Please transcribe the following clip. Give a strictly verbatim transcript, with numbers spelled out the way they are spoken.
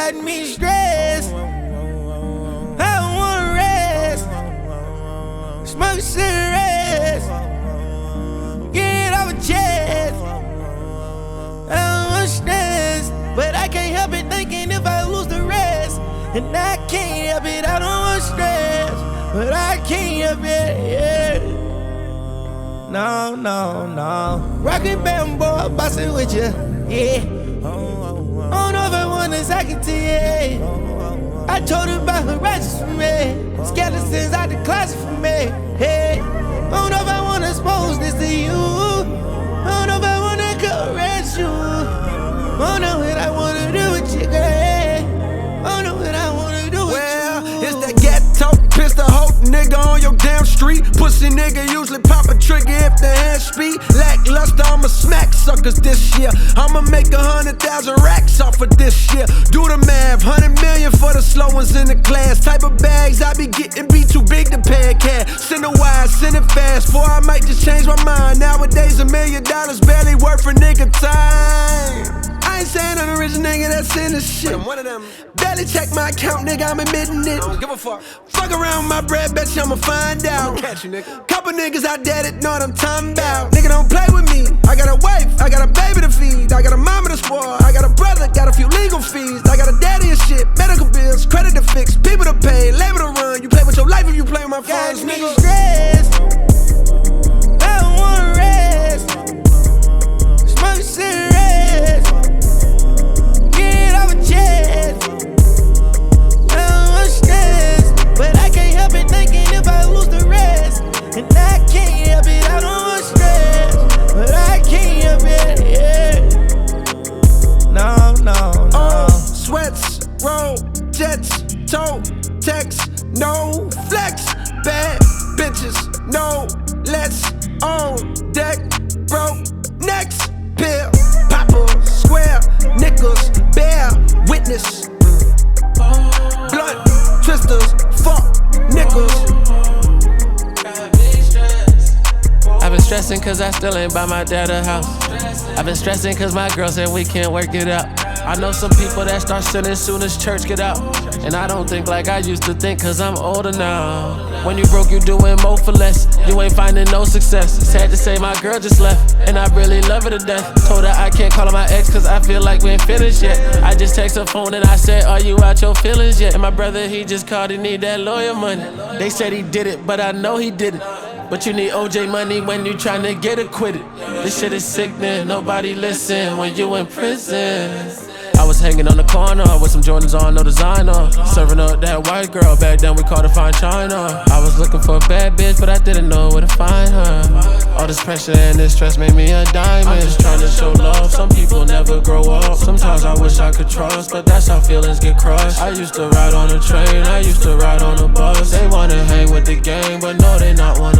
got me stressed. I don't wanna rest. Smoke cigarettes. Get off a chest. I don't want stress, but I can't help it thinking if I lose the rest. And I can't help it, I don't want stress, but I can't help it, yeah. No, no, no. Rockin' bamboo, bustin' with you, yeah. I don't know if I want to talk it to you. I told her about her righteous for me. Skeletons out the closet for me. Hey, I don't know if I want to expose this to you. I don't know if I want to caress you. I don't know what I want to do with you, girl. I don't know what I want to do with well, you. Well, it's that ghetto pistol hoe nigga on your damn street. Pussy nigga usually pop a trigger if the hand speed. Lackluster, I'ma smack suckers this year. I'ma make a hundred thousand racks off of this year. Do the math, hundred million for the slow ones in the class. Type of bags I be getting be too big to pay a cat. Send it wide, send it fast, for I might just change my mind. Nowadays a million dollars barely worth a nigga time. I ain't saying I'm the rich nigga that's in the shit. I'm one of them. Barely check my account, nigga, I'm admitting it. I don't give a fuck. Fuck around with my bread, bet you I'ma find out. I'ma catch you, nigga. Couple niggas out there that know what I'm talking about. Nigga, don't play with me. I got a wife, I got a baby to feed. I got a mama to spoil, I got a brother, got a few legal fees. I got a daddy and shit, medical bills, credit to fix, people to pay, labor to run. You play with your life if you play with my funds, nigga. Stress. I don't wanna rest. Smoke cigarettes. Get off a chest. I don't want stress, but I can't help it thinking if I lose the rest. And I can't help it, I don't want stress, but I can't help it, yeah. No, no, no. Oh, sweats, roll, jets, toe, text, no flex. Bad bitches, no, let's on deck, broke, next pill. Papa, square, nickels, bear, witness. Blunt, twisters, fuck, nickels. I've been stressing cause I still ain't by my dad's house. I've been stressing cause my girl said we can't work it out. I know some people that start sinning soon as church get out. And I don't think like I used to think cause I'm older now. When you broke, you doing more for less. You ain't finding no success. Sad to say my girl just left, and I really love her to death. Told her I can't call her my ex cause I feel like we ain't finished yet. I just text her phone and I said, are you out your feelings yet? And my brother, he just called, he need that lawyer money. They said he did it, but I know he didn't. But you need O J money when you tryna get acquitted. This shit is sickening, nobody listen when you in prison. I was hanging on the corner with some Jordans on, no designer. Serving up that white girl, back then we called her fine china. I was looking for a bad bitch, but I didn't know where to find her. All this pressure and this stress made me a diamond. I'm just trying to show love, some people never grow up. Sometimes I wish I could trust, but that's how feelings get crushed. I used to ride on a train, I used to ride on a bus. They wanna hang with the gang, but no, they not one